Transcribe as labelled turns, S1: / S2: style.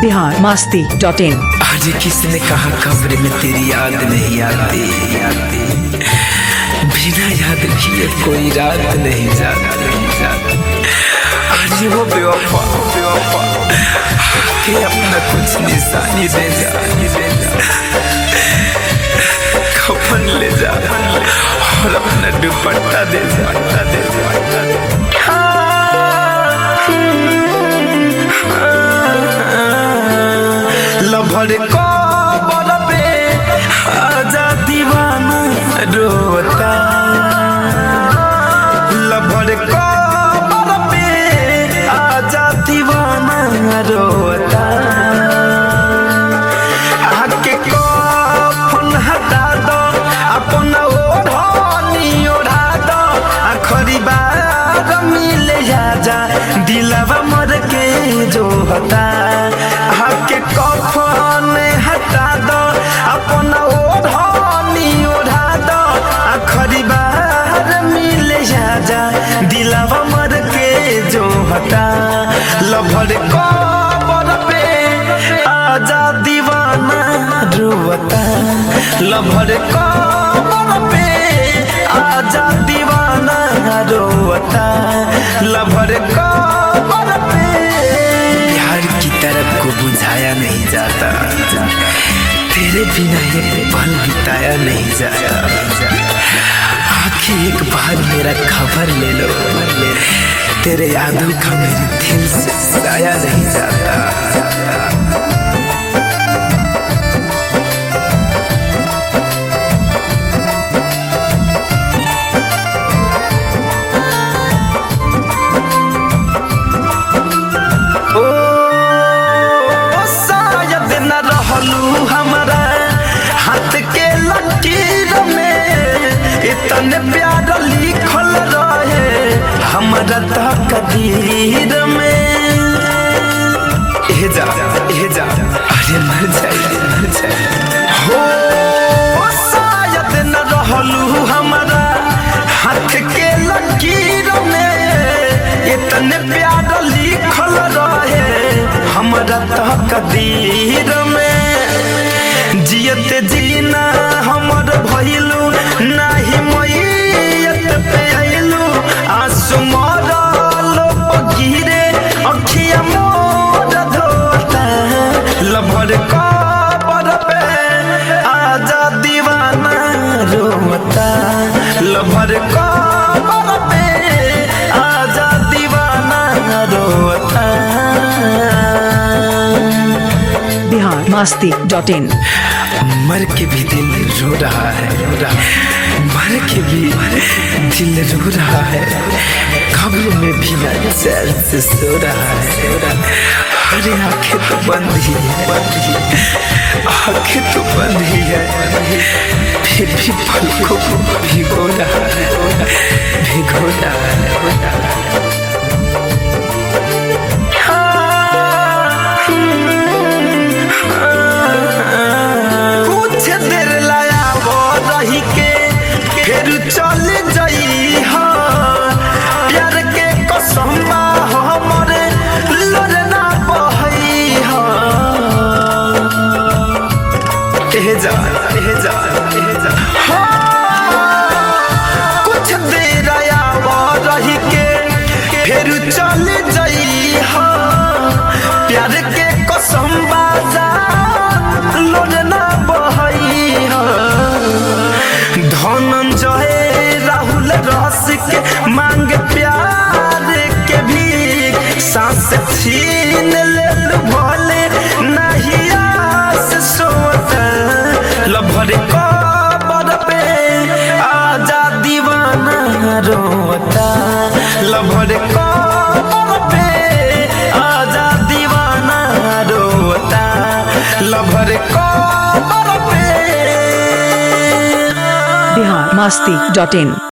S1: biharmasti.in।
S2: आज किसने कहा कब्र में तेरी याद नहीं आती, बिना याद किए कोई रात नहीं जाती। आज वो बेवफा के अपना कुछ निशानी दे जा, कफन ले जा और अपना दुपट्टा दे जा। लभर कबर पे आजा दीवाना रोता, लभर कबर पे आजा दीवाना रोता। आके कफन हटा दो, अपना ओढ़नी ओढ़ा दो, आखिरी बार मिले आजा दिलवा मर के जो होता। आके कफन हटा दो, अपना ओढ़नी ओढ़ा दो, आखिरी बार मिले आजा दिलवा मर के जो होता। लभर कबर पे आजा दीवाना रोता, लभर कबर पे आजा दीवाना रोता, लभर कबर पे। प्यार की तरफ को बुझाया नहीं जाता, तेरे बिना एक पल बिताया नहीं जाता। आखिर एक बार मेरा खबर ले लो, तेरे यादों का मेरे दिल से साया नहीं जाता। हमारा हाथ के लकीर में इतने प्यार लिखल रहे हमारा तकदीर में। जा अरे मर जाए हो, शायद न रहलू हमारा हाथ के लकीर में इतने प्यार लिखल रहे हमारा तकदीर में। जियत जीना हमर भइलू नाही मैयत पे आइलू, आंसू मरलो गिरे अखिया मोर धोता। लभर कबर पे आजा दीवाना रोता, लभर कबर पे आजा दीवाना रोता।
S1: biharmasti.in।
S2: मर के भी दिल रो रहा है, मर के भी दिल रो रहा है, कब्र में भी चैन से सो रहा है। अरे आंखें तो बंद ही है, आंखें तो बंद ही है, फिर भी पलकों को भिगो रहा है, भिगो रहा है। फिर चल जाई प्यार के कसम हमरे लड़ना बहई जा कुछ देर रही के फिर चल जाई प्यार के कसम बाजा लड़ना बहई। धनंजय राहुल रसिक मांग प्यार के भी सांस छीन ले भले नहीं आस सोता। लभर कबर पे आजा दीवाना रोता, लभर कबर पे आजा दीवाना रोता, लभर कबर पे।
S1: biharmasti.in।